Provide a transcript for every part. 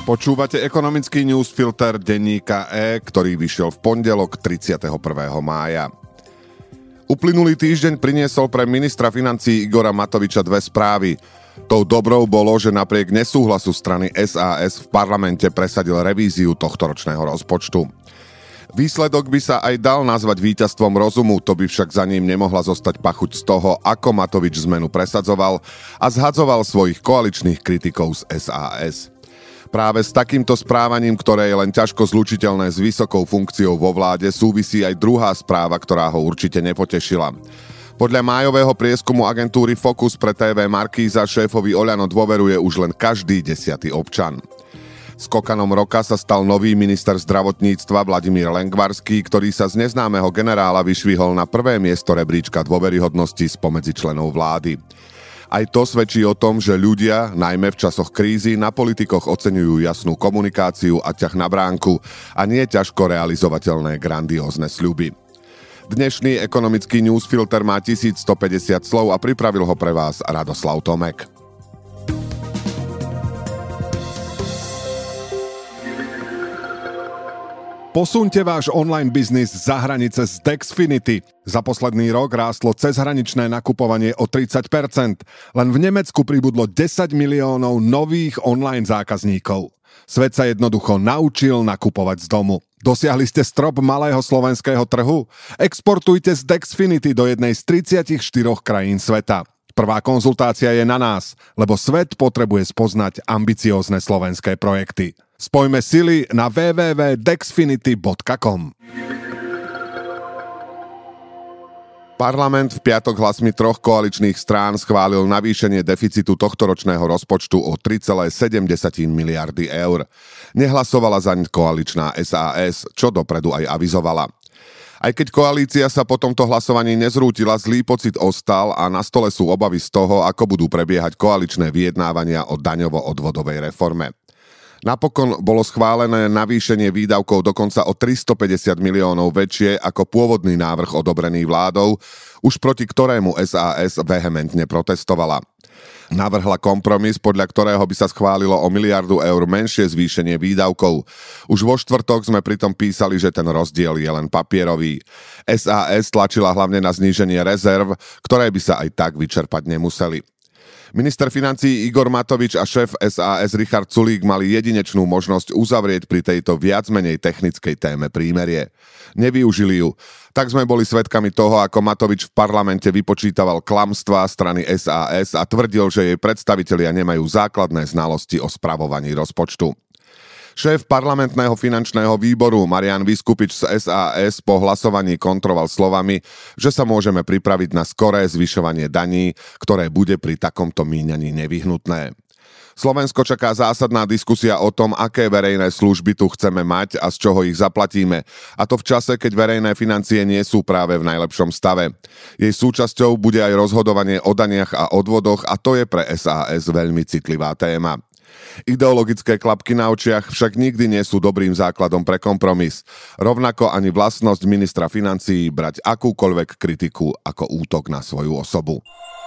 Počúvate ekonomický newsfilter denníka E, ktorý vyšiel v pondelok 31. mája. Uplynulý týždeň priniesol pre ministra financií Igora Matoviča dve správy. Tou dobrou bolo, že napriek nesúhlasu strany SAS v parlamente presadil revíziu tohtoročného rozpočtu. Výsledok by sa aj dal nazvať víťazstvom rozumu, to by však za ním nemohla zostať pachuť z toho, ako Matovič zmenu presadzoval a zhadzoval svojich koaličných kritikov z SAS. Práve s takýmto správaním, ktoré je len ťažko zlučiteľné s vysokou funkciou vo vláde, súvisí aj druhá správa, ktorá ho určite nepotešila. Podľa májového prieskumu agentúry Focus pre TV Markíza šéfovi Oľano dôveruje už len každý 10. občan. Skokanom roka sa stal nový minister zdravotníctva Vladimír Lengvarský, ktorý sa z neznámeho generála vyšvihol na prvé miesto rebríčka dôveryhodnosti spomedzi členov vlády. Aj to svedčí o tom, že ľudia, najmä v časoch krízy, na politikoch oceňujú jasnú komunikáciu a ťah na bránku a nie ťažko realizovateľné grandiózne sľuby. Dnešný ekonomický newsfilter má 1150 slov a pripravil ho pre vás Radoslav Tomek. Posuňte váš online biznis za hranice z Dexfinity. Za posledný rok rástlo cezhraničné nakupovanie o 30%. Len v Nemecku pribudlo 10 miliónov nových online zákazníkov. Svet sa jednoducho naučil nakupovať z domu. Dosiahli ste strop malého slovenského trhu? Exportujte z Dexfinity do jednej z 34 krajín sveta. Prvá konzultácia je na nás, lebo svet potrebuje spoznať ambiciózne slovenské projekty. Spojme sily na www.dexfinity.com. Parlament v piatok hlasmi troch koaličných strán schválil navýšenie deficitu tohtoročného rozpočtu o 3,7 miliardy eur. Nehlasovala zaň koaličná SAS, čo dopredu aj avizovala. Aj keď koalícia sa po tomto hlasovaní nezrútila, zlý pocit ostal a na stole sú obavy z toho, ako budú prebiehať koaličné vyjednávania o daňovo-odvodovej reforme. Napokon bolo schválené navýšenie výdavkov dokonca o 350 miliónov väčšie ako pôvodný návrh odobrený vládou, už proti ktorému SAS vehementne protestovala. Navrhla kompromis, podľa ktorého by sa schválilo o 1 miliardu eur menšie zvýšenie výdavkov. Už vo štvrtok sme pritom písali, že ten rozdiel je len papierový. SAS tlačila hlavne na zníženie rezerv, ktoré by sa aj tak vyčerpať nemuseli. Minister financií Igor Matovič a šéf SAS Richard Sulík mali jedinečnú možnosť uzavrieť pri tejto viac menej technickej téme prímerie. Nevyužili ju. Tak sme boli svedkami toho, ako Matovič v parlamente vypočítaval klamstvá strany SAS a tvrdil, že jej predstavitelia nemajú základné znalosti o spravovaní rozpočtu. Šéf parlamentného finančného výboru Marián Vyskupič z SAS po hlasovaní kontroval slovami, že sa môžeme pripraviť na skoré zvyšovanie daní, ktoré bude pri takomto míňaní nevyhnutné. Slovensko čaká zásadná diskusia o tom, aké verejné služby tu chceme mať a z čoho ich zaplatíme. A to v čase, keď verejné financie nie sú práve v najlepšom stave. Jej súčasťou bude aj rozhodovanie o daniach a odvodoch a to je pre SAS veľmi citlivá téma. Ideologické klapky na očiach však nikdy nie sú dobrým základom pre kompromis. Rovnako ani vlastnosť ministra financií brať akúkoľvek kritiku ako útok na svoju osobu.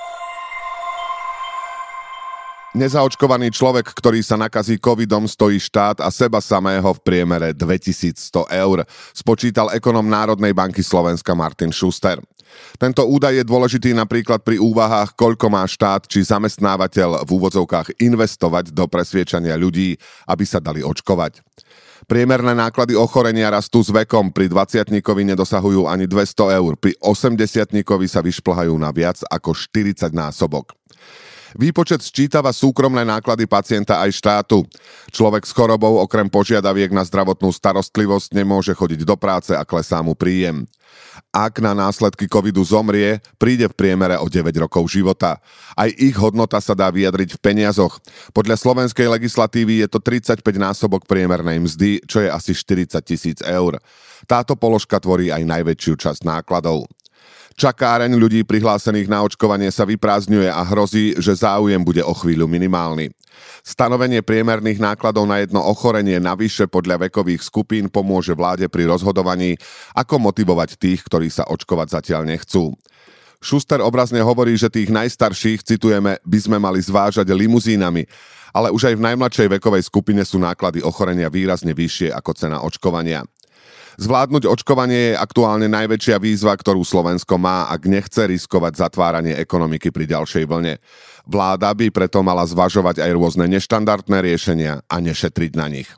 Nezaočkovaný človek, ktorý sa nakazí covidom, stojí štát a seba samého v priemere 2100 eur, spočítal ekonóm Národnej banky Slovenska Martin Schuster. Tento údaj je dôležitý napríklad pri úvahách, koľko má štát či zamestnávateľ v úvodzovkách investovať do presviečania ľudí, aby sa dali očkovať. Priemerné náklady ochorenia rastú s vekom, pri 20-tníkovi nedosahujú ani 200 eur, pri 80-tníkovi sa vyšplhajú na viac ako 40 násobok. Výpočet sčítava súkromné náklady pacienta aj štátu. Človek s chorobou okrem požiadaviek na zdravotnú starostlivosť nemôže chodiť do práce a klesá mu príjem. Ak na následky covidu zomrie, príde v priemere o 9 rokov života. Aj ich hodnota sa dá vyjadriť v peniazoch. Podľa slovenskej legislatívy je to 35 násobok priemernej mzdy, čo je asi 40 000 eur. Táto položka tvorí aj najväčšiu časť nákladov. Čakáreň ľudí prihlásených na očkovanie sa vyprázdňuje a hrozí, že záujem bude o chvíľu minimálny. Stanovenie priemerných nákladov na jedno ochorenie navyše podľa vekových skupín pomôže vláde pri rozhodovaní, ako motivovať tých, ktorí sa očkovať zatiaľ nechcú. Schuster obrazne hovorí, že tých najstarších, citujeme, by sme mali zvážať limuzínami, ale už aj v najmladšej vekovej skupine sú náklady ochorenia výrazne vyššie ako cena očkovania. Zvládnuť očkovanie je aktuálne najväčšia výzva, ktorú Slovensko má, ak nechce riskovať zatváranie ekonomiky pri ďalšej vlne. Vláda by preto mala zvažovať aj rôzne neštandardné riešenia a nešetriť na nich.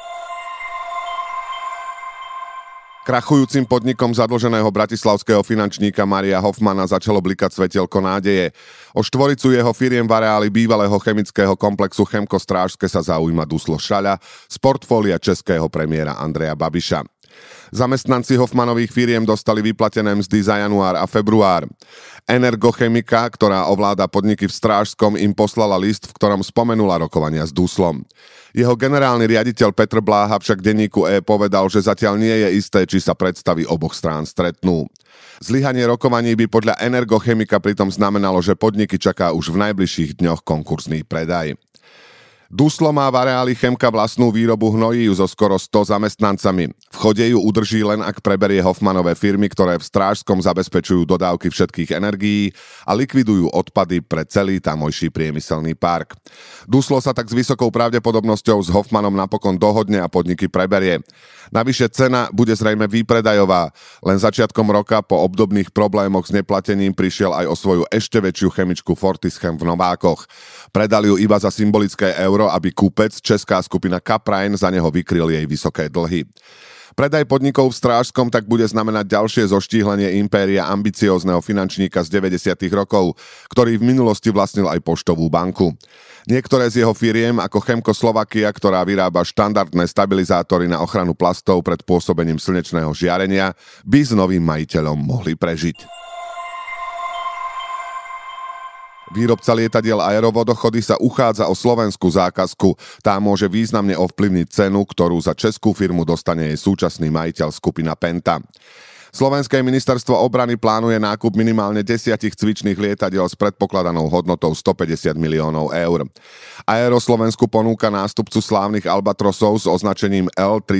Krachujúcim podnikom zadlženého bratislavského finančníka Mária Hofmana začalo blikať svetielko nádeje. O štvoricu jeho firiem v areáli bývalého chemického komplexu Chemko Strážske sa zaujíma Duslo Šaľa z portfólia českého premiéra Andreja Babiša. Zamestnanci Hofmanových firiem dostali vyplatené mzdy za január a február. Energochemika, ktorá ovláda podniky v Strážskom, im poslala list, v ktorom spomenula rokovania s Duslom. Jeho generálny riaditeľ Petr Bláha však denníku E povedal, že zatiaľ nie je isté, či sa predstavy oboch strán stretnú. Zlyhanie rokovaní by podľa Energochemika pritom znamenalo, že podniky čaká už v najbližších dňoch konkurzný predaj. Duslo má v areáli Chemka vlastnú výrobu hnojív so skoro 100 zamestnancami. V chode ju udrží len, ak preberie Hofmanové firmy, ktoré v Strážskom zabezpečujú dodávky všetkých energií a likvidujú odpady pre celý tamojší priemyselný park. Duslo sa tak s vysokou pravdepodobnosťou s Hofmanom napokon dohodne a podniky preberie. Navyše cena bude zrejme výpredajová. Len začiatkom roka po obdobných problémoch s neplatením prišiel aj o svoju ešte väčšiu chemičku Fortischem v Novákoch. Predali ju iba za symbolické euro, aby kúpec, česká skupina Kaprine, za neho vykryl jej vysoké dlhy. Predaj podnikov v Strážskom tak bude znamenať ďalšie zoštíhlenie impéria ambiciózneho finančníka z 90. rokov, ktorý v minulosti vlastnil aj Poštovú banku. Niektoré z jeho firiem, ako Chemko Slovakia, ktorá vyrába štandardné stabilizátory na ochranu plastov pred pôsobením slnečného žiarenia, by s novým majiteľom mohli prežiť. Výrobca lietadiel Aerovodochody sa uchádza o slovenskú zákazku. Tá môže významne ovplyvniť cenu, ktorú za českú firmu dostane jej súčasný majiteľ skupina Penta. Slovenské ministerstvo obrany plánuje nákup minimálne 10 cvičných lietadiel s predpokladanou hodnotou 150 miliónov eur. Aero Slovensku ponúka nástupcu slávnych Albatrosov s označením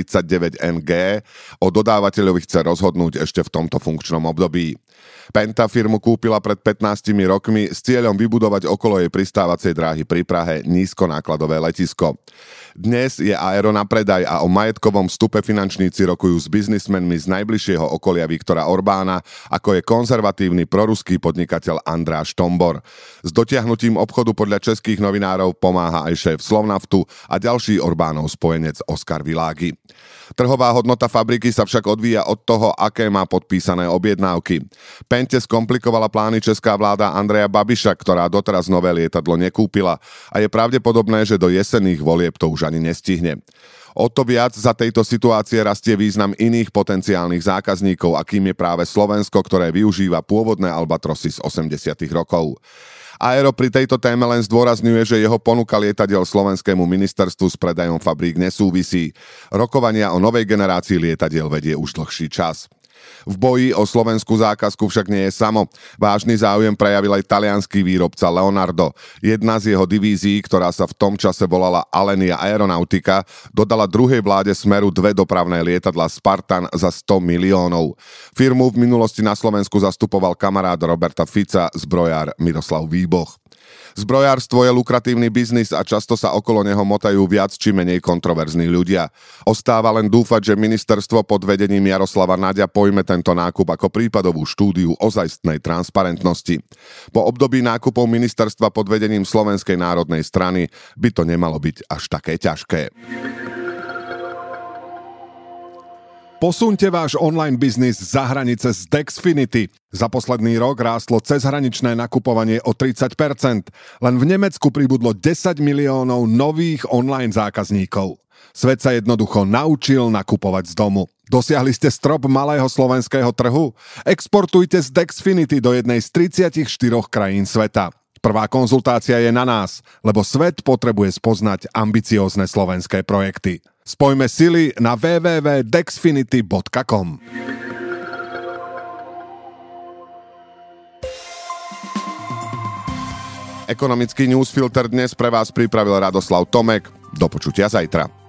L39NG. O dodávateľovi chce rozhodnúť ešte v tomto funkčnom období. Penta firmu kúpila pred 15 rokmi s cieľom vybudovať okolo jej pristávacej dráhy pri Prahe nízkonákladové letisko. Dnes je Aero na predaj a o majetkovom vstupe finančníci rokujú s biznismenmi z najbližšieho okolia Viktora Orbána, ako je konzervatívny proruský podnikateľ Andráš Tombor. S dotiahnutím obchodu podľa českých novinárov pomáha aj šéf Slovnaftu a ďalší Orbánov spojenec Oskar Világi. Trhová hodnota fabriky sa však odvíja od toho, aké má podpísané objednávky. Pente skomplikovala plány česká vláda Andreja Babiša, ktorá doteraz nové lietadlo nekúpila a je pravdepodobné, že do jesenných volieb to už ani nestihne. O to viac za tejto situácie rastie význam iných potenciálnych zákazníkov, akým je práve Slovensko, ktoré využíva pôvodné Albatrosy z 80. rokov. Aero pri tejto téme len zdôrazňuje, že jeho ponuka lietadiel slovenskému ministerstvu s predajom fabrík nesúvisí. Rokovania o novej generácii lietadiel vedie už dlhší čas. V boji o slovenskú zákazku však nie je samo. Vážny záujem prejavil aj taliansky výrobca Leonardo. Jedna z jeho divízií, ktorá sa v tom čase volala Alenia Aeronautica, dodala druhej vláde Smeru 2 dopravné lietadlá Spartan za 100 miliónov. Firmu v minulosti na Slovensku zastupoval kamarát Roberta Fica, zbrojár Miroslav Výboch. Zbrojárstvo je lukratívny biznis a často sa okolo neho motajú viac či menej kontroverzní ľudia. Ostáva len dúfať, že ministerstvo pod vedením Jaroslava Naďa pojme tento nákup ako prípadovú štúdiu ozajstnej transparentnosti. Po období nákupov ministerstva pod vedením Slovenskej národnej strany by to nemalo byť až také ťažké. Posuňte váš online biznis za hranice z Dexfinity. Za posledný rok rástlo cezhraničné nakupovanie o 30%. Len v Nemecku pribudlo 10 miliónov nových online zákazníkov. Svet sa jednoducho naučil nakupovať z domu. Dosiahli ste strop malého slovenského trhu? Exportujte z Dexfinity do jednej z 34 krajín sveta. Prvá konzultácia je na nás, lebo svet potrebuje spoznať ambiciózne slovenské projekty. Spojme sily na www.dexfinity.com. Ekonomický newsfilter dnes pre vás pripravil Radoslav Tomek. Do počutia zajtra.